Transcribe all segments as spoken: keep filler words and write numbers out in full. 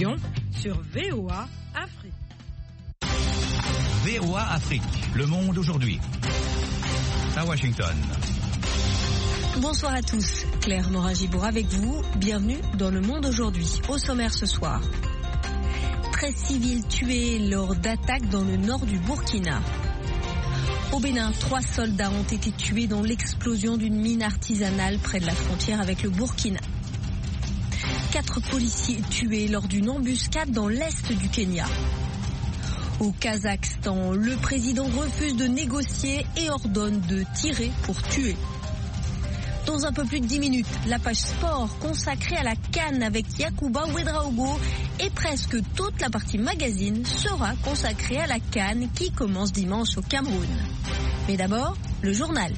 région sur V O A Afrique. V O A Afrique, le monde aujourd'hui. À Washington. Bonsoir à tous, Claire Morin-Gibour avec vous. Bienvenue dans Le Monde aujourd'hui. Au sommaire ce soir. treize civils tués lors d'attaques dans le nord du Burkina. Au Bénin, trois soldats ont été tués dans l'explosion d'une mine artisanale près de la frontière avec le Burkina. Quatre policiers tués lors d'une embuscade dans l'est du Kenya. Au Kazakhstan, le président refuse de négocier et ordonne de tirer pour tuer. Dans un peu plus de dix minutes, la page sport consacrée à la CAN avec Yacouba Ouedraogo et presque toute la partie magazine sera consacrée à la CAN qui commence dimanche au Cameroun. Mais d'abord, le journal.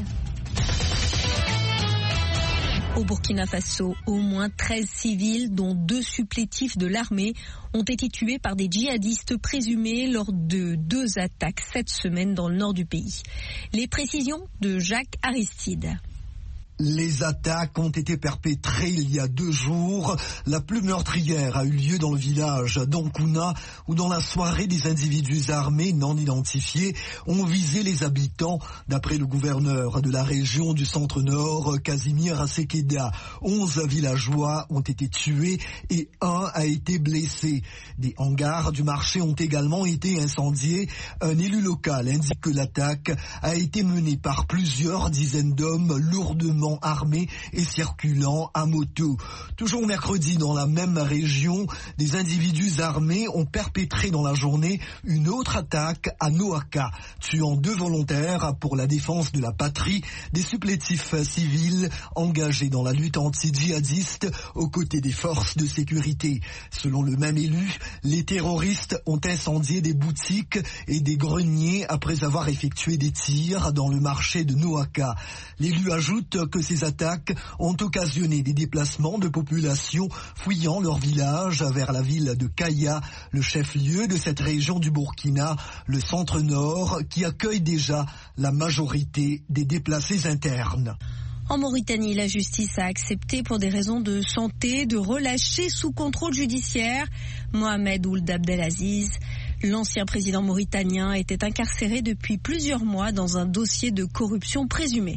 Au Burkina Faso, au moins treize civils, dont deux supplétifs de l'armée, ont été tués par des djihadistes présumés lors de deux attaques cette semaine dans le nord du pays. Les précisions de Jacques Aristide. Les attaques ont été perpétrées il y a deux jours. La plus meurtrière a eu lieu dans le village d'Ankouna, où dans la soirée, des individus armés non identifiés ont visé les habitants. D'après le gouverneur de la région du centre-nord, Casimir Asekeda, onze villageois ont été tués et un a été blessé. Des hangars du marché ont également été incendiés. Un élu local indique que l'attaque a été menée par plusieurs dizaines d'hommes lourdement armés et circulant à moto. Toujours mercredi, dans la même région, des individus armés ont perpétré dans la journée une autre attaque à Noaka, tuant deux volontaires pour la défense de la patrie, des supplétifs civils engagés dans la lutte anti-djihadiste aux côtés des forces de sécurité. Selon le même élu, les terroristes ont incendié des boutiques et des greniers après avoir effectué des tirs dans le marché de Noaka. L'élu ajoute que ces attaques ont occasionné des déplacements de populations fuyant leur village vers la ville de Kaya, le chef-lieu de cette région du Burkina, le centre-nord, qui accueille déjà la majorité des déplacés internes. En Mauritanie, la justice a accepté pour des raisons de santé de relâcher sous contrôle judiciaire Mohamed Ould Abdelaziz. L'ancien président mauritanien était incarcéré depuis plusieurs mois dans un dossier de corruption présumée.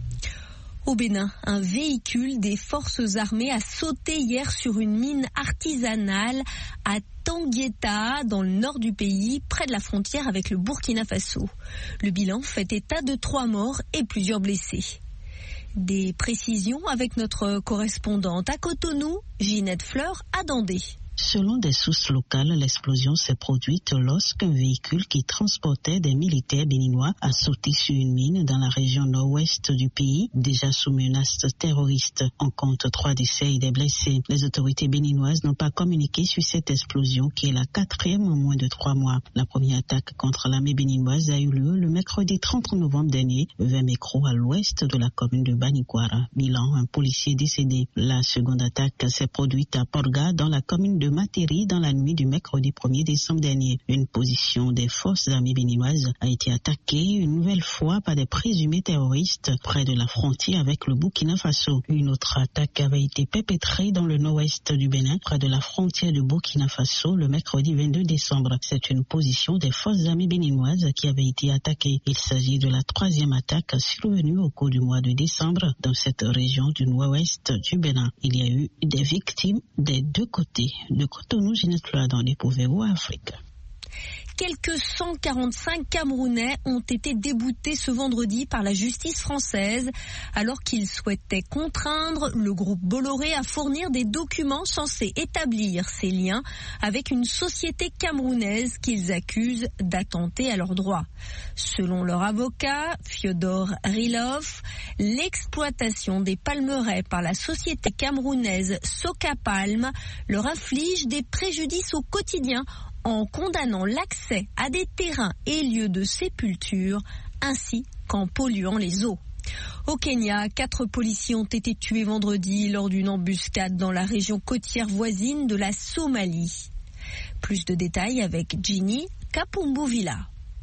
Au Bénin, un véhicule des forces armées a sauté hier sur une mine artisanale à Tanguieta, dans le nord du pays, près de la frontière avec le Burkina Faso. Le bilan fait état de trois morts et plusieurs blessés. Des précisions avec notre correspondante à Cotonou, Ginette Fleur à Dandé. Selon des sources locales, l'explosion s'est produite lorsqu'un véhicule qui transportait des militaires béninois a sauté sur une mine dans la région nord-ouest du pays, déjà sous menace terroriste. On compte trois décès et des blessés. Les autorités béninoises n'ont pas communiqué sur cette explosion qui est la quatrième en moins de trois mois. La première attaque contre l'armée béninoise a eu lieu le mercredi trente novembre dernier, vers Mécro à l'ouest de la commune de Banikwara. Bilan, un policier décédé. La seconde attaque s'est produite à Porga, dans la commune de Materi, dans la nuit du mercredi premier décembre dernier. Une position des forces armées béninoises a été attaquée une nouvelle fois par des présumés terroristes près de la frontière avec le Burkina Faso. Une autre attaque avait été perpétrée dans le nord-ouest du Bénin, près de la frontière du Burkina Faso, le mercredi vingt-deux décembre. C'est une position des forces armées béninoises qui avait été attaquée. Il s'agit de la troisième attaque survenue au cours du mois de décembre dans cette région du nord-ouest du Bénin. Il y a eu des victimes des deux côtés. De Cotonou, Ginette Fleur dans les V O A Afrique. Quelques cent quarante-cinq Camerounais ont été déboutés ce vendredi par la justice française alors qu'ils souhaitaient contraindre le groupe Bolloré à fournir des documents censés établir ses liens avec une société camerounaise qu'ils accusent d'attenter à leurs droits. Selon leur avocat, Fyodor Rilov, l'exploitation des palmeraies par la société camerounaise Socapalm leur inflige des préjudices au quotidien en condamnant l'accès à des terrains et lieux de sépulture, ainsi qu'en polluant les eaux. Au Kenya, quatre policiers ont été tués vendredi lors d'une embuscade dans la région côtière voisine de la Somalie. Plus de détails avec Ginny Kapumbuvila.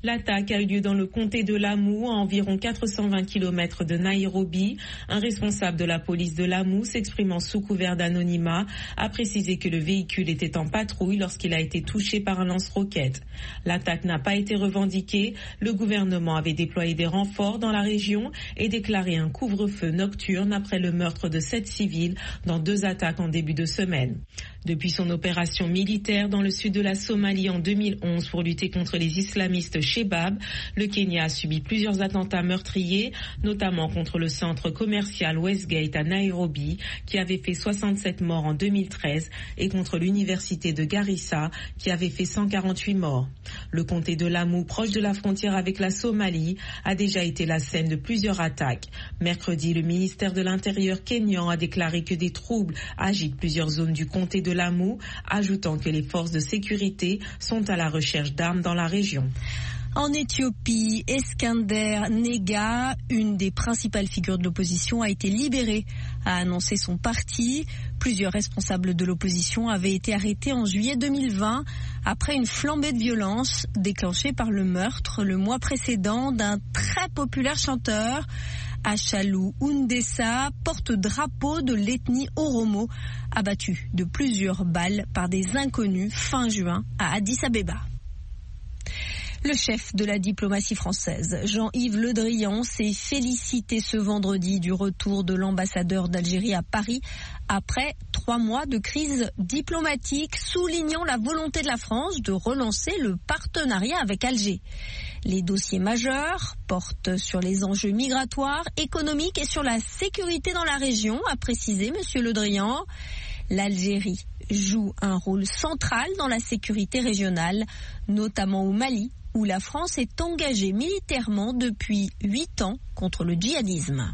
L'attaque a eu lieu dans le comté de Lamu, à environ quatre cent vingt kilomètres de Nairobi. Un responsable de la police de Lamu, s'exprimant sous couvert d'anonymat, a précisé que le véhicule était en patrouille lorsqu'il a été touché par un lance-roquette. L'attaque n'a pas été revendiquée. Le gouvernement avait déployé des renforts dans la région et déclaré un couvre-feu nocturne après le meurtre de sept civils dans deux attaques en début de semaine. Depuis son opération militaire dans le sud de la Somalie en deux mille onze pour lutter contre les islamistes Shebab, le Kenya a subi plusieurs attentats meurtriers, notamment contre le centre commercial Westgate à Nairobi, qui avait fait soixante-sept morts en deux mille treize, et contre l'université de Garissa, qui avait fait cent quarante-huit morts. Le comté de Lamu, proche de la frontière avec la Somalie, a déjà été la scène de plusieurs attaques. Mercredi, le ministère de l'Intérieur kényan a déclaré que des troubles agitent plusieurs zones du comté de Lamu, ajoutant que les forces de sécurité sont à la recherche d'armes dans la région. En Éthiopie, Eskander Nega, une des principales figures de l'opposition, a été libérée, a annoncé son parti. Plusieurs responsables de l'opposition avaient été arrêtés en juillet deux mille vingt après une flambée de violence déclenchée par le meurtre le mois précédent d'un très populaire chanteur. Achalou Hundessa, porte-drapeau de l'ethnie Oromo, abattu de plusieurs balles par des inconnus fin juin à Addis Abeba. Le chef de la diplomatie française, Jean-Yves Le Drian, s'est félicité ce vendredi du retour de l'ambassadeur d'Algérie à Paris après trois mois de crise diplomatique, soulignant la volonté de la France de relancer le partenariat avec Alger. Les dossiers majeurs portent sur les enjeux migratoires, économiques et sur la sécurité dans la région, a précisé M. Le Drian. L'Algérie joue un rôle central dans la sécurité régionale, notamment au Mali, où la France est engagée militairement depuis huit ans contre le djihadisme.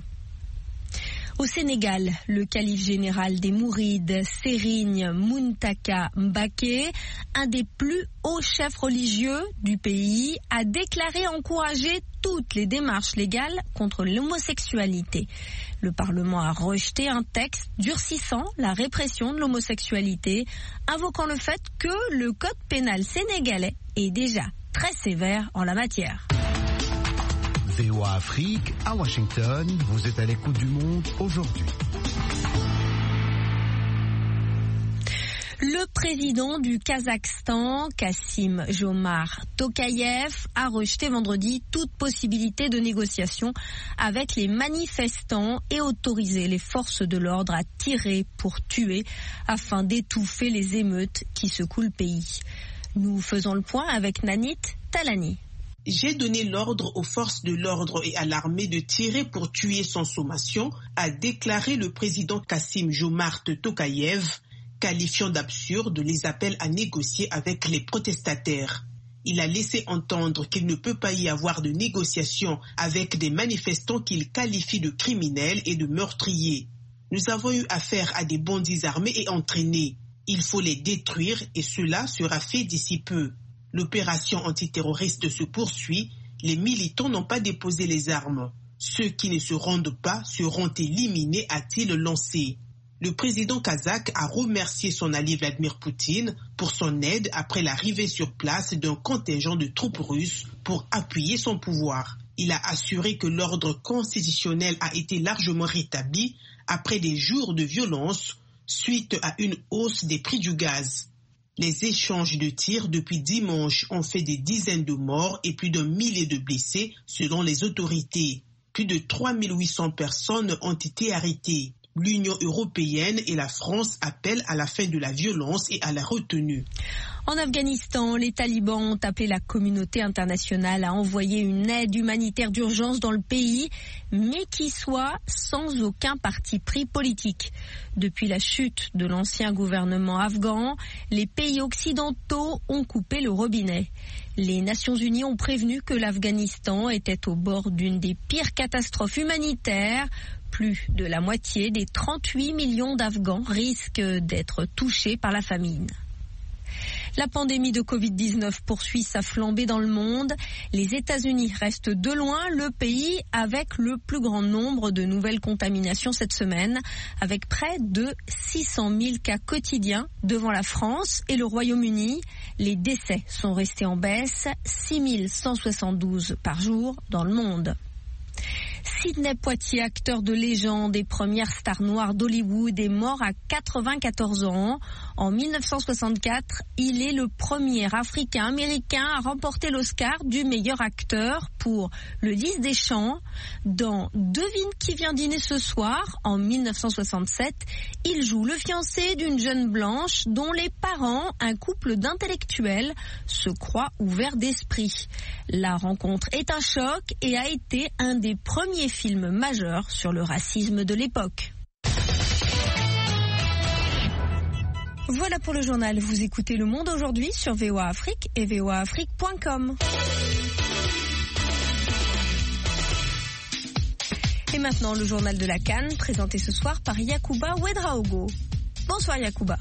Au Sénégal, le calife général des Mourides, Serigne Muntaka Mbaké, un des plus hauts chefs religieux du pays, a déclaré encourager toutes les démarches légales contre l'homosexualité. Le Parlement a rejeté un texte durcissant la répression de l'homosexualité, invoquant le fait que le code pénal sénégalais est déjà très sévère en la matière. V O A Afrique, à Washington, vous êtes à l'écoute du monde aujourd'hui. Le président du Kazakhstan, Kassym-Jomart Tokayev, a rejeté vendredi toute possibilité de négociation avec les manifestants et autorisé les forces de l'ordre à tirer pour tuer afin d'étouffer les émeutes qui secouent le pays. Nous faisons le point avec Nanit Talani. J'ai donné l'ordre aux forces de l'ordre et à l'armée de tirer pour tuer sans sommation, a déclaré le président Kassym-Jomart Tokayev, qualifiant d'absurde les appels à négocier avec les protestataires. Il a laissé entendre qu'il ne peut pas y avoir de négociation avec des manifestants qu'il qualifie de criminels et de meurtriers. Nous avons eu affaire à des bandits armés et entraînés. Il faut les détruire et cela sera fait d'ici peu. L'opération antiterroriste se poursuit. Les militants n'ont pas déposé les armes. Ceux qui ne se rendent pas seront éliminés, a-t-il lancé. Le président kazakh a remercié son allié Vladimir Poutine pour son aide après l'arrivée sur place d'un contingent de troupes russes pour appuyer son pouvoir. Il a assuré que l'ordre constitutionnel a été largement rétabli après des jours de violence suite à une hausse des prix du gaz. Les échanges de tirs depuis dimanche ont fait des dizaines de morts et plus d'un millier de blessés selon les autorités. Plus de trois mille huit cents personnes ont été arrêtées. L'Union européenne et la France appellent à la fin de la violence et à la retenue. En Afghanistan, les talibans ont appelé la communauté internationale à envoyer une aide humanitaire d'urgence dans le pays, mais qui soit sans aucun parti pris politique. Depuis la chute de l'ancien gouvernement afghan, les pays occidentaux ont coupé le robinet. Les Nations Unies ont prévenu que l'Afghanistan était au bord d'une des pires catastrophes humanitaires. Plus de la moitié des trente-huit millions d'Afghans risquent d'être touchés par la famine. La pandémie de covid dix-neuf poursuit sa flambée dans le monde. Les États-Unis restent de loin le pays avec le plus grand nombre de nouvelles contaminations cette semaine, avec près de six cent mille cas quotidiens devant la France et le Royaume-Uni. Les décès sont restés en baisse, six mille cent soixante-douze par jour dans le monde. Sidney Poitier, acteur de légende et première star noire d'Hollywood, est mort à quatre-vingt-quatorze ans. En mille neuf cent soixante-quatre, il est le premier Africain-Américain à remporter l'Oscar du meilleur acteur pour Le Lys des Champs. Dans Devine qui vient dîner ce soir, en mille neuf cent soixante-sept, il joue le fiancé d'une jeune blanche dont les parents, un couple d'intellectuels, se croient ouverts d'esprit. La rencontre est un choc et a été un des premiers films majeurs sur le racisme de l'époque. Voilà pour le journal. Vous écoutez Le Monde aujourd'hui sur V O A Afrique et v o a afrique point com. Et maintenant, le journal de la CAN, présenté ce soir par Yacouba Ouedraogo. Bonsoir Yacouba.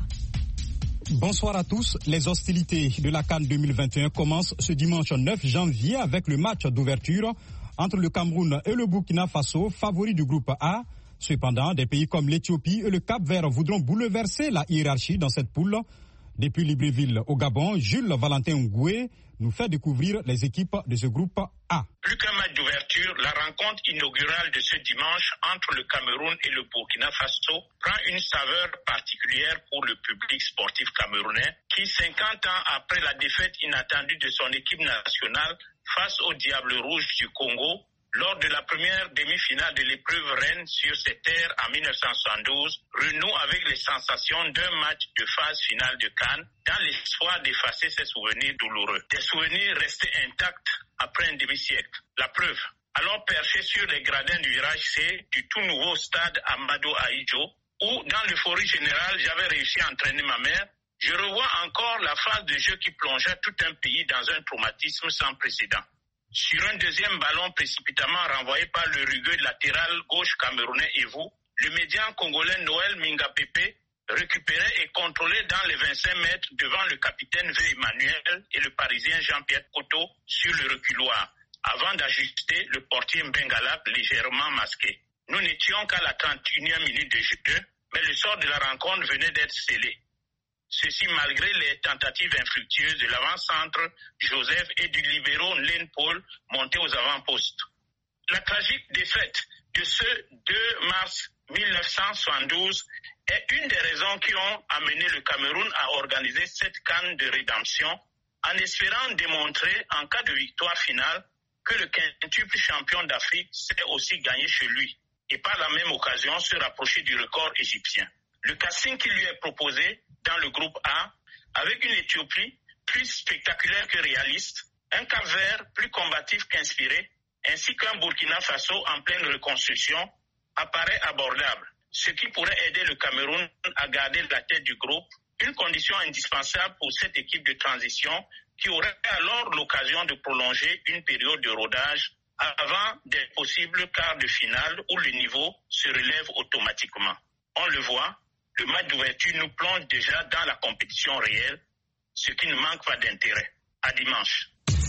Bonsoir à tous. Les hostilités de la CAN deux mille vingt et un commencent ce dimanche neuf janvier avec le match d'ouverture entre le Cameroun et le Burkina Faso, favoris du groupe A. Cependant, des pays comme l'Éthiopie et le Cap-Vert voudront bouleverser la hiérarchie dans cette poule. Depuis Libreville au Gabon, Jules Valentin Ngoué nous fait découvrir les équipes de ce groupe A. Plus qu'un match d'ouverture, la rencontre inaugurale de ce dimanche entre le Cameroun et le Burkina Faso prend une saveur particulière pour le public sportif camerounais qui, cinquante ans après la défaite inattendue de son équipe nationale face aux Diables Rouges du Congo, lors de la première demi-finale de l'épreuve reine sur ces terres en mille neuf cent soixante-douze, renoue avec les sensations d'un match de phase finale de CAN dans l'espoir d'effacer ces souvenirs douloureux. Des souvenirs restés intacts après un demi-siècle. La preuve, alors perché sur les gradins du virage C du tout nouveau stade Amado Ahidjo, où dans l'euphorie générale j'avais réussi à entraîner ma mère, je revois encore la phase de jeu qui plongeait tout un pays dans un traumatisme sans précédent. Sur un deuxième ballon précipitamment renvoyé par le rugueux latéral gauche camerounais Evo, le médian congolais Noël Mingapepe récupéré et contrôlé dans les vingt-cinq mètres devant le capitaine V. Emmanuel et le parisien Jean-Pierre Cotto sur le reculoir, avant d'ajuster le portier Mbengala légèrement masqué. Nous n'étions qu'à la trente et unième minute de jeu, mais le sort de la rencontre venait d'être scellé. Ceci malgré les tentatives infructueuses de l'avant-centre Joseph et du libéro Len Paul montés aux avant-postes. La tragique défaite de ce deux mars mille neuf cent soixante-douze est une des raisons qui ont amené le Cameroun à organiser cette CAN de rédemption en espérant démontrer en cas de victoire finale que le quintuple champion d'Afrique sait aussi gagner chez lui et par la même occasion se rapprocher du record égyptien. Le casting qui lui est proposé dans le groupe A, avec une Éthiopie plus spectaculaire que réaliste, un Cap-Vert plus combatif qu'inspiré, ainsi qu'un Burkina Faso en pleine reconstruction, apparaît abordable, ce qui pourrait aider le Cameroun à garder la tête du groupe, une condition indispensable pour cette équipe de transition qui aurait alors l'occasion de prolonger une période de rodage avant des possibles quarts de finale où le niveau se relève automatiquement. On le voit, le match d'ouverture nous plonge déjà dans la compétition réelle, ce qui ne manque pas d'intérêt. À dimanche.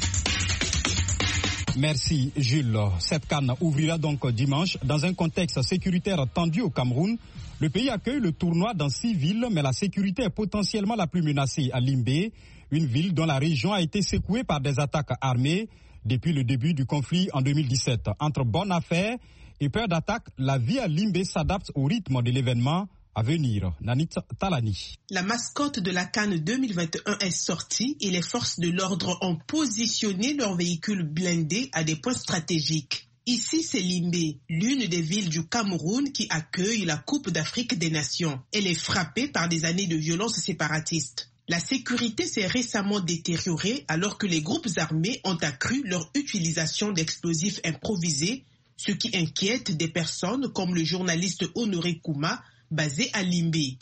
Merci Jules. Cette CAN ouvrira donc dimanche dans un contexte sécuritaire tendu au Cameroun. Le pays accueille le tournoi dans six villes, mais la sécurité est potentiellement la plus menacée à Limbé, une ville dont la région a été secouée par des attaques armées depuis le début du conflit en deux mille dix-sept. Entre bonne affaire et peur d'attaque, la vie à Limbé s'adapte au rythme de l'événement. À venir, Nanit Talani. La mascotte de la CAN deux mille vingt et un est sortie et les forces de l'ordre ont positionné leurs véhicules blindés à des points stratégiques. Ici, c'est Limbé, l'une des villes du Cameroun qui accueille la Coupe d'Afrique des Nations. Elle est frappée par des années de violences séparatistes. La sécurité s'est récemment détériorée alors que les groupes armés ont accru leur utilisation d'explosifs improvisés, ce qui inquiète des personnes comme le journaliste Honoré Kouma, basé à Limbé.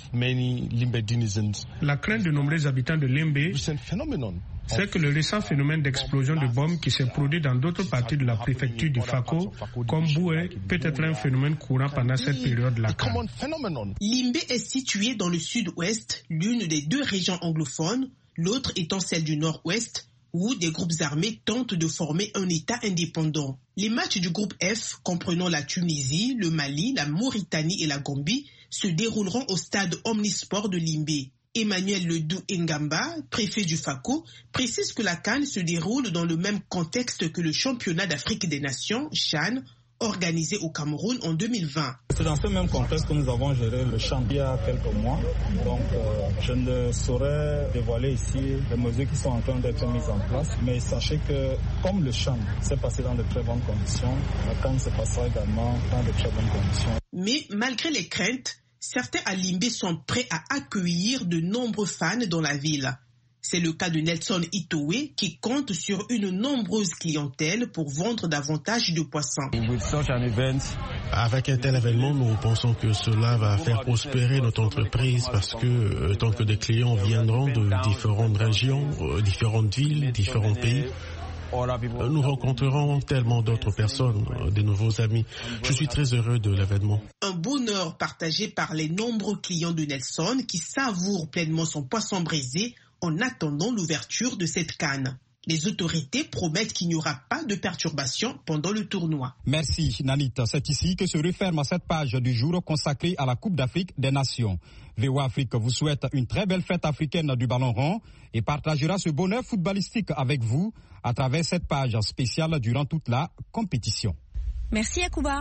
La crainte de nombreux habitants de Limbé, c'est que le récent phénomène d'explosion de bombes qui s'est produit dans d'autres parties de la préfecture du Fako, comme Boué, peut être un phénomène courant pendant cette période-là. Limbé est situé dans le sud-ouest, l'une des deux régions anglophones, l'autre étant celle du Nord-Ouest, où des groupes armés tentent de former un État indépendant. Les matchs du groupe F, comprenant la Tunisie, le Mali, la Mauritanie et la Gambie, se dérouleront au stade Omnisport de Limbé. Emmanuel Ledou Ngamba, préfet du FACO, précise que la CAN se déroule dans le même contexte que le championnat d'Afrique des Nations, CHAN, organisé au Cameroun en deux mille vingt. C'est dans ce même contexte que nous avons géré le CHAN il y a quelques mois. Donc euh, je ne saurais dévoiler ici les mesures qui sont en train d'être mises en place. Mais sachez que comme le CHAN s'est passé dans de très bonnes conditions, la CAN se passera également dans de très bonnes conditions. Mais malgré les craintes, certains à Limbé sont prêts à accueillir de nombreux fans dans la ville. C'est le cas de Nelson Itowe qui compte sur une nombreuse clientèle pour vendre davantage de poissons. Avec un tel événement, nous pensons que cela va faire prospérer notre entreprise parce que euh, tant que des clients viendront de différentes régions, euh, différentes villes, différents pays, euh, nous rencontrerons tellement d'autres personnes, euh, de nouveaux amis. Je suis très heureux de l'événement. Un bonheur partagé par les nombreux clients de Nelson qui savourent pleinement son poisson braisé en attendant l'ouverture de cette canne. Les autorités promettent qu'il n'y aura pas de perturbations pendant le tournoi. Merci Nanita. C'est ici que se referme cette page du jour consacrée à la Coupe d'Afrique des Nations. V O A Afrique vous souhaite une très belle fête africaine du ballon rond et partagera ce bonheur footballistique avec vous à travers cette page spéciale durant toute la compétition. Merci Yacouba.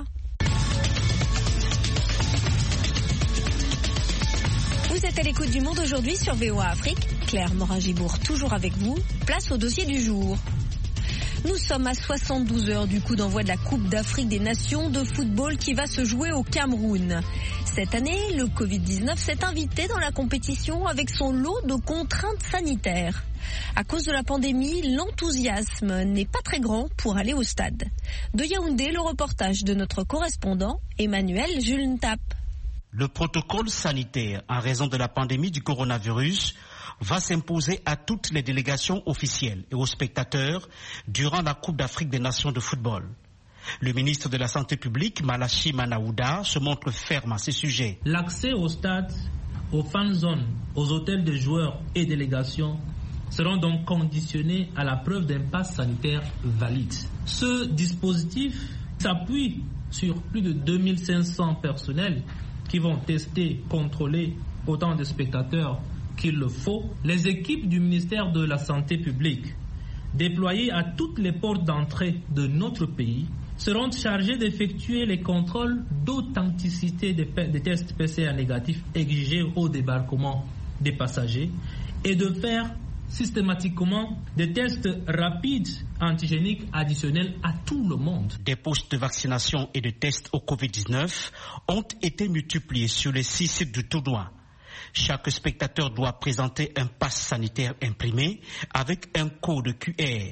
Vous êtes à l'écoute du Monde aujourd'hui sur V O A Afrique. Claire Morin-Gibourg toujours avec vous. Place au dossier du jour. Nous sommes à soixante-douze heures du coup d'envoi de la Coupe d'Afrique des Nations de football qui va se jouer au Cameroun. Cette année, le covid dix-neuf s'est invité dans la compétition avec son lot de contraintes sanitaires. À cause de la pandémie, l'enthousiasme n'est pas très grand pour aller au stade. De Yaoundé, le reportage de notre correspondant Emmanuel Julentap. Le protocole sanitaire, en raison de la pandémie du coronavirus, va s'imposer à toutes les délégations officielles et aux spectateurs durant la Coupe d'Afrique des Nations de football. Le ministre de la Santé publique, Malachi Manaouda, se montre ferme à ce sujet. L'accès au stade, aux fan zones, aux hôtels de joueurs et délégations seront donc conditionnés à la preuve d'un pass sanitaire valide. Ce dispositif s'appuie sur plus de deux mille cinq cents personnels qui vont tester, contrôler autant de spectateurs qu'il le faut. Les équipes du ministère de la Santé publique, déployées à toutes les portes d'entrée de notre pays, seront chargées d'effectuer les contrôles d'authenticité des, des tests P C R négatifs exigés au débarquement des passagers et de faire systématiquement des tests rapides antigéniques additionnels à tout le monde. Des postes de vaccination et de tests au covid dix-neuf ont été multipliés sur les six sites du tournoi. Chaque spectateur doit présenter un pass sanitaire imprimé avec un code Q R.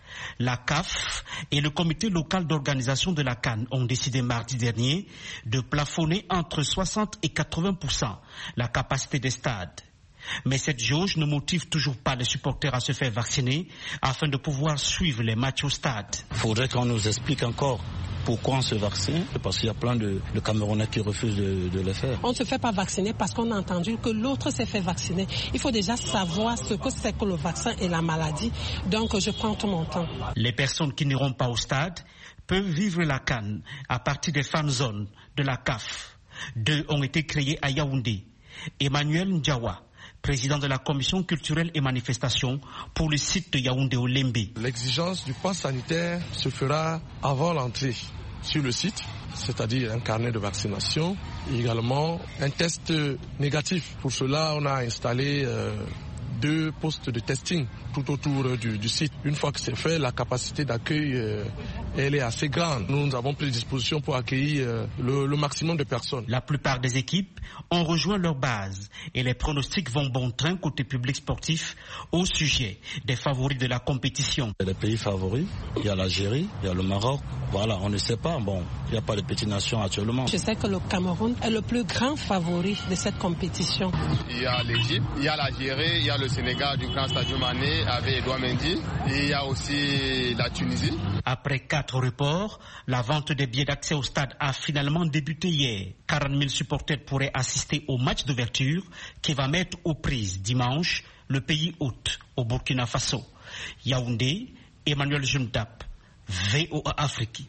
La C A F et le comité local d'organisation de la CAN ont décidé mardi dernier de plafonner entre soixante et quatre-vingts pour cent la capacité des stades. Mais cette jauge ne motive toujours pas les supporters à se faire vacciner afin de pouvoir suivre les matchs au stade. Il faudrait qu'on nous explique encore pourquoi on se vaccine, parce qu'il y a plein de, de Camerounais qui refusent de, de le faire. On ne se fait pas vacciner parce qu'on a entendu que l'autre s'est fait vacciner. Il faut déjà savoir ce que c'est que le vaccin et la maladie. Donc je prends tout mon temps. Les personnes qui n'iront pas au stade peuvent vivre la CAN à partir des fan zones de la C A F. Deux ont été créés à Yaoundé. Emmanuel Ndjawa, président de la commission culturelle et manifestation pour le site de Yaoundé au Lembe. L'exigence du pass sanitaire se fera avant l'entrée sur le site, c'est-à-dire un carnet de vaccination et également un test négatif. Pour cela, on a installé euh, deux postes de testing tout autour du, du site. Une fois que c'est fait, la capacité d'accueil euh, elle est assez grande. Nous avons pris disposition pour accueillir euh, le, le maximum de personnes. La plupart des équipes ont rejoint leur base et les pronostics vont bon train côté public sportif au sujet des favoris de la compétition. Il y a des pays favoris, il y a l'Algérie, il y a le Maroc. Voilà, on ne sait pas. Bon, il n'y a pas de petites nations actuellement. Je sais que le Cameroun est le plus grand favori de cette compétition. Il y a l'Égypte, il y a l'Algérie, il y a le Sénégal du grand Sadio Mané avec Edouard Mendy et il y a aussi la Tunisie. Après quatre quatre reports, la vente des billets d'accès au stade a finalement débuté hier. quarante mille supporters pourraient assister au match d'ouverture qui va mettre aux prises dimanche le pays hôte au Burkina Faso. Yaoundé, Emmanuel Jumtap, V O A Afrique.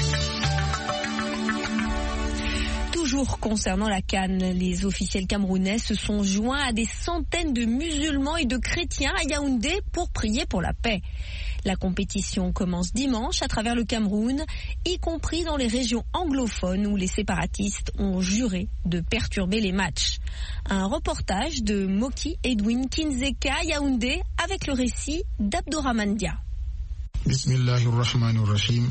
Toujours concernant la Cannes, les officiels camerounais se sont joints à des centaines de musulmans et de chrétiens à Yaoundé pour prier pour la paix. La compétition commence dimanche à travers le Cameroun, y compris dans les régions anglophones où les séparatistes ont juré de perturber les matchs. Un reportage de Moki Edwin Kinzeka à Yaoundé avec le récit d'Abdourahmane Dia. Bismillahirrahmanirrahim.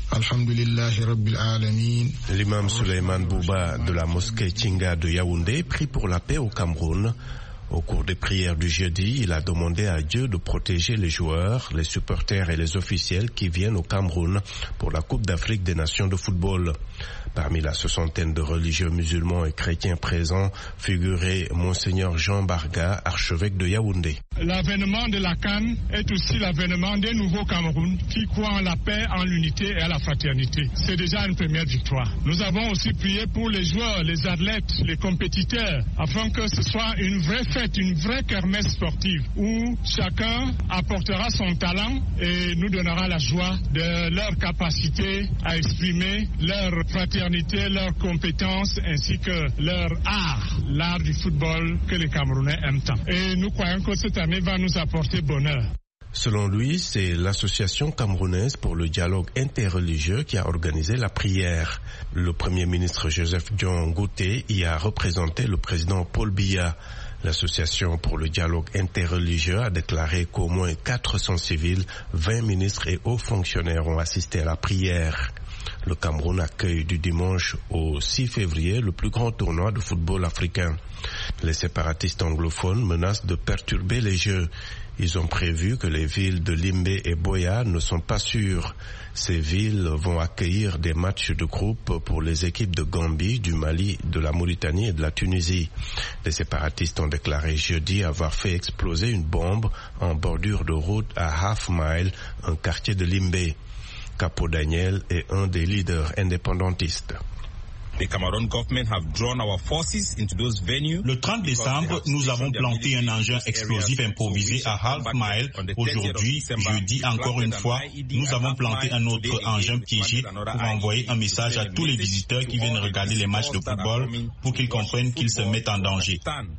L'imam Suleiman Bouba de la mosquée Tinga de Yaoundé prie pour la paix au Cameroun. Au cours des prières du jeudi, il a demandé à Dieu de protéger les joueurs, les supporters et les officiels qui viennent au Cameroun pour la Coupe d'Afrique des Nations de football. Parmi la soixantaine de religieux musulmans et chrétiens présents figurait Monseigneur Jean Barga, archevêque de Yaoundé. L'avènement de la Cannes est aussi l'avènement des nouveaux Cameroun qui croient en la paix, en l'unité et à la fraternité. C'est déjà une première victoire. Nous avons aussi prié pour les joueurs, les athlètes, les compétiteurs, afin que ce soit une vraie fête, une vraie kermesse sportive où chacun apportera son talent et nous donnera la joie de leur capacité à exprimer leur fraternité, leurs compétences ainsi que leur art, l'art du football que les Camerounais aiment tant. Et nous croyons que cette année va nous apporter bonheur. Selon lui, c'est l'association camerounaise pour le dialogue interreligieux qui a organisé la prière. Le Premier ministre Joseph Dion Ngouté y a représenté le président Paul Biya. L'association pour le dialogue interreligieux a déclaré qu'au moins quatre cents civils, vingt ministres et hauts fonctionnaires ont assisté à la prière. Le Cameroun accueille du dimanche au six février le plus grand tournoi de football africain. Les séparatistes anglophones menacent de perturber les Jeux. Ils ont prévu que les villes de Limbé et Boya ne sont pas sûres. Ces villes vont accueillir des matchs de groupe pour les équipes de Gambie, du Mali, de la Mauritanie et de la Tunisie. Les séparatistes ont déclaré jeudi avoir fait exploser une bombe en bordure de route à Half Mile, un quartier de Limbé. Capo Daniel est un des leaders indépendantistes. The Cameroon government have drawn our forces into those venues. Le trente décembre, nous avons planté un engin explosif improvisé à Half Mile. Aujourd'hui, jeudi, encore une fois, nous avons planté un autre engin piégé pour envoyer un message à tous les visiteurs qui viennent regarder les matchs de football pour qu'ils comprennent qu'ils se mettent en danger.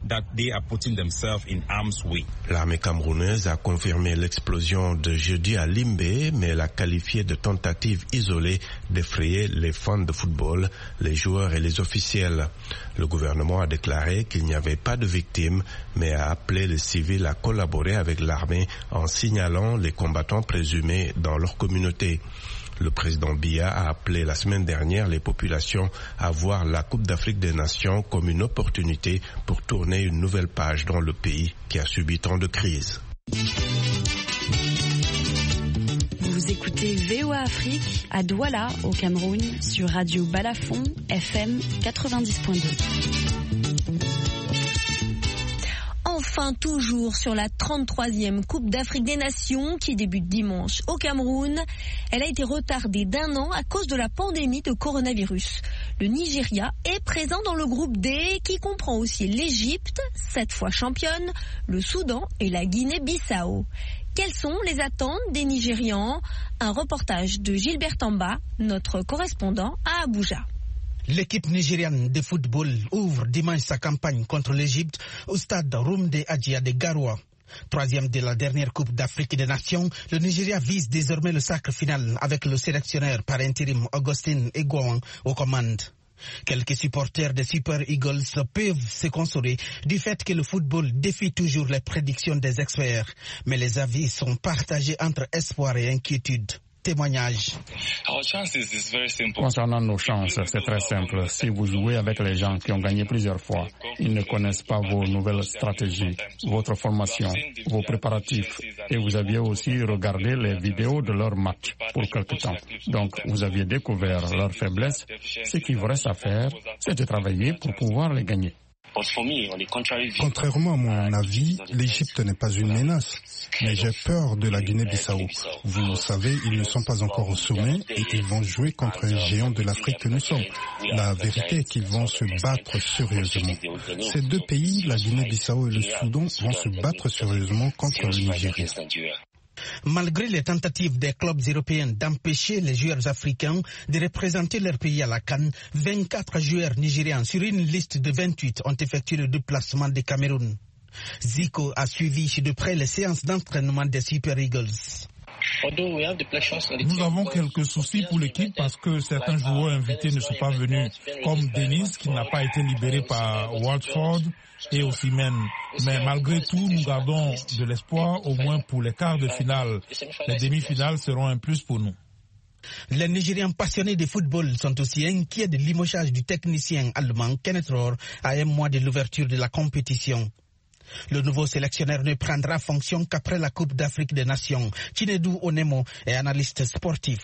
L'armée camerounaise a confirmé l'explosion de jeudi à Limbé, mais l'a qualifiée de tentative isolée d'effrayer les fans de football, les joueurs et les officiels. Le gouvernement a déclaré qu'il n'y avait pas de victimes, mais a appelé les civils à collaborer avec l'armée en signalant les combattants présumés dans leur communauté. Le président Biya a appelé la semaine dernière les populations à voir la Coupe d'Afrique des Nations comme une opportunité pour tourner une nouvelle page dans le pays qui a subi tant de crises. Vous écoutez V O A Afrique à Douala, au Cameroun, sur Radio Balafon, F M quatre-vingt-dix point deux. Enfin, toujours sur la trente-troisième Coupe d'Afrique des Nations qui débute dimanche au Cameroun. Elle a été retardée d'un an à cause de la pandémie de coronavirus. Le Nigeria est présent dans le groupe D qui comprend aussi l'Égypte, cette fois championne, le Soudan et la Guinée-Bissau. Quelles sont les attentes des Nigérians? Un reportage de Gilbert Tamba, notre correspondant à Abuja. L'équipe nigériane de football ouvre dimanche sa campagne contre l'Égypte au stade Rumde Adjia de Garoua. Troisième de la dernière Coupe d'Afrique des Nations, le Nigeria vise désormais le sacre final avec le sélectionneur par intérim Augustin Egouan aux commandes. Quelques supporters des Super Eagles peuvent se consoler du fait que le football défie toujours les prédictions des experts, mais les avis sont partagés entre espoir et inquiétude. Témoignage. Concernant nos chances, c'est très simple. Si vous jouez avec les gens qui ont gagné plusieurs fois, ils ne connaissent pas vos nouvelles stratégies, votre formation, vos préparatifs. Et vous aviez aussi regardé les vidéos de leurs matchs pour quelque temps. Donc, vous aviez découvert leurs faiblesses. Ce qu'il vous reste à faire, c'est de travailler pour pouvoir les gagner. Contrairement à mon avis, l'Égypte n'est pas une menace, mais j'ai peur de la Guinée-Bissau. Vous le savez, ils ne sont pas encore au sommet et ils vont jouer contre un géant de l'Afrique que nous sommes. La vérité est qu'ils vont se battre sérieusement. Ces deux pays, la Guinée-Bissau et le Soudan, vont se battre sérieusement contre le Nigeria. Malgré les tentatives des clubs européens d'empêcher les joueurs africains de représenter leur pays à la CAN, vingt-quatre joueurs nigérians sur une liste de vingt-huit ont effectué le déplacement du Cameroun. Zico a suivi de près les séances d'entraînement des Super Eagles. Nous avons quelques soucis pour l'équipe parce que certains joueurs invités ne sont pas venus, comme Denis qui n'a pas été libéré par Watford et Osimhen. Mais malgré tout, nous gardons de l'espoir au moins pour les quarts de finale. Les demi-finales seront un plus pour nous. Les Nigérians passionnés de football sont aussi inquiets de limogeage du technicien allemand Kenneth Rohr à un mois de l'ouverture de la compétition. Le nouveau sélectionneur ne prendra fonction qu'après la Coupe d'Afrique des Nations. Chinedou Onemo est analyste sportif.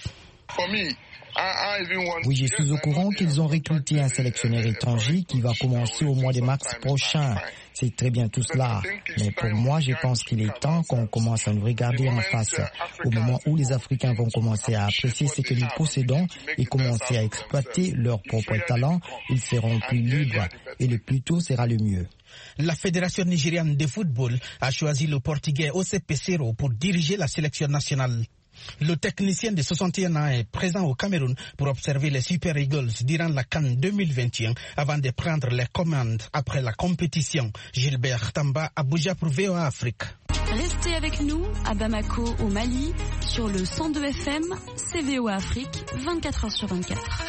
Oui, je suis au courant qu'ils ont recruté un sélectionneur étranger qui va commencer au mois de mars prochain. C'est très bien tout cela. Mais pour moi, je pense qu'il est temps qu'on commence à nous regarder en face. Au moment où les Africains vont commencer à apprécier ce que nous possédons et commencer à exploiter leurs propres talents, ils seront plus libres et le plus tôt sera le mieux. La Fédération nigériane de football a choisi le Portugais José Peseiro pour diriger la sélection nationale. Le technicien de soixante et un ans est présent au Cameroun pour observer les Super Eagles durant la CAN deux mille vingt et un avant de prendre les commandes après la compétition. Gilbert Tamba, Abuja pour V O A Afrique. Restez avec nous à Bamako au Mali sur le cent deux F M, c'est V O A Afrique, vingt-quatre heures sur vingt-quatre.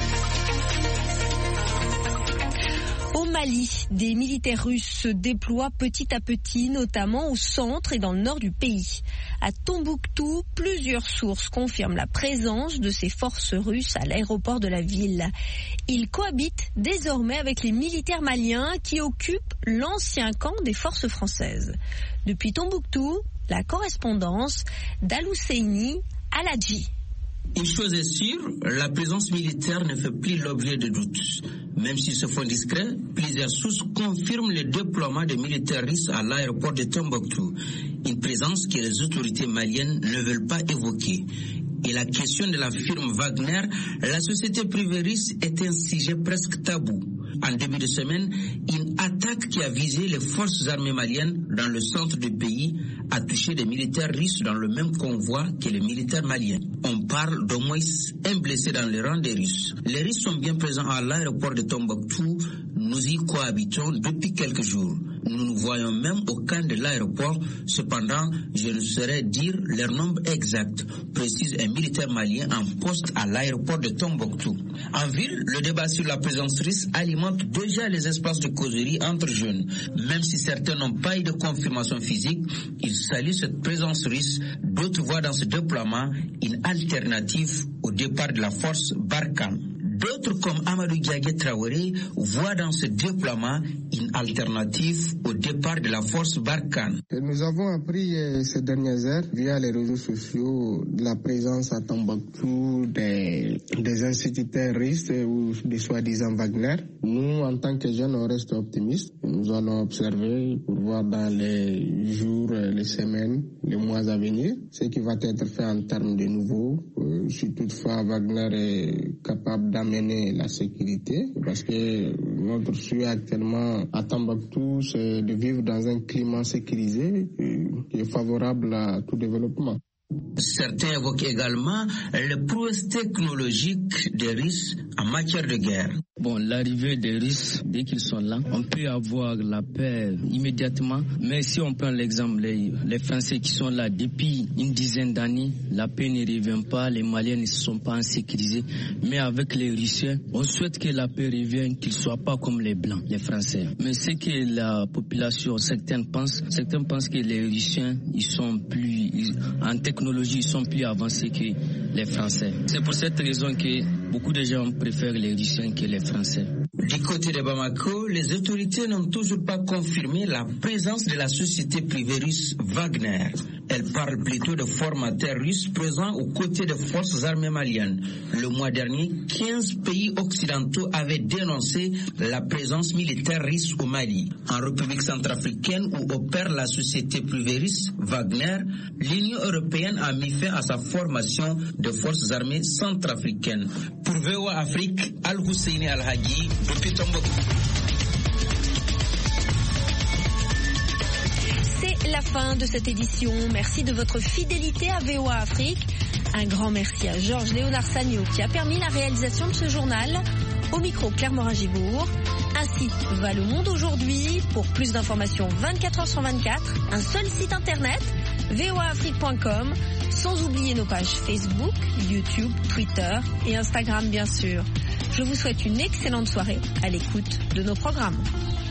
Au Mali, des militaires russes se déploient petit à petit, notamment au centre et dans le nord du pays. À Tombouctou, plusieurs sources confirment la présence de ces forces russes à l'aéroport de la ville. Ils cohabitent désormais avec les militaires maliens qui occupent l'ancien camp des forces françaises. Depuis Tombouctou, la correspondance d'Al-Husseini Aladji. Une chose est sûre, la présence militaire ne fait plus l'objet de doutes. Même s'ils se font discrets, plusieurs sources confirment le déploiement des militaires russes à l'aéroport de Tombouctou. Une présence que les autorités maliennes ne veulent pas évoquer. Et la question de la firme Wagner, la société privée russe, est un sujet presque tabou. En début de semaine, une attaque qui a visé les forces armées maliennes dans le centre du pays a touché des militaires russes dans le même convoi que les militaires maliens. On parle d'au moins un blessé dans les rangs des Russes. Les Russes sont bien présents à l'aéroport de Tombouctou. Nous y cohabitons depuis quelques jours. Nous nous voyons même au camp de l'aéroport. Cependant, je ne saurais dire leur nombre exact, précise un militaire malien en poste à l'aéroport de Tombouctou. En ville, le débat sur la présence russe alimente déjà les espaces de causerie entre jeunes. Même si certains n'ont pas eu de confirmation physique, ils saluent cette présence russe. D'autres voient dans ce déploiement une alternative au départ de la force Barkhane. D'autres, comme Amadou Diagué Traoré, voient dans ce déploiement une alternative au départ de la force Barkhane. Nous avons appris euh, ces dernières heures, via les réseaux sociaux, de la présence à Tombouctou des, des instituteurs russes ou des soi-disant Wagner. Nous, en tant que jeunes, on reste optimistes. Nous allons observer pour voir dans les jours, les semaines, les mois à venir, ce qui va être fait en termes de nouveaux. Euh, si toutefois Wagner est capable d'amener la sécurité, parce que notre souhait actuellement à Tombouctou, c'est de vivre dans un climat sécurisé qui est favorable à tout développement. Certains évoquent également les prouesses technologiques des Russes en matière de guerre. Bon, l'arrivée des Russes, dès qu'ils sont là, on peut avoir la paix immédiatement. Mais si on prend l'exemple, les, les Français qui sont là depuis une dizaine d'années, la paix ne revient pas, les Maliens ne se sont pas insécurisés. Mais avec les Russiens, on souhaite que la paix revienne, qu'ils ne soient pas comme les Blancs, les Français. Mais ce que la population, certains pensent, certains pensent que les Russiens, ils sont plus, ils, en technologie, ils sont plus avancés que les Français. C'est pour cette raison que Beaucoup de gens préfèrent les Russiens que les Français. Du côté de Bamako, les autorités n'ont toujours pas confirmé la présence de la société privée russe Wagner. Elles parlent plutôt de formateurs russes présents aux côtés des forces armées maliennes. Le mois dernier, quinze pays occidentaux avaient dénoncé la présence militaire russe au Mali. En République centrafricaine, où opère la société privée russe Wagner, l'Union européenne a mis fin à sa formation de forces armées centrafricaines. Pour V O A Afrique, Al-Husseini Al-Hagi, depuis Tombouctou. C'est la fin de cette édition. Merci de votre fidélité à V O A Afrique. Un grand merci à Georges Léonard Sagno qui a permis la réalisation de ce journal. Au micro, Claire Morin-Gibourg. Ainsi va le monde aujourd'hui. Pour plus d'informations, vingt-quatre heures sur vingt-quatre, un seul site internet, v o a afrique point com, sans oublier nos pages Facebook, YouTube, Twitter et Instagram bien sûr. Je vous souhaite une excellente soirée à l'écoute de nos programmes.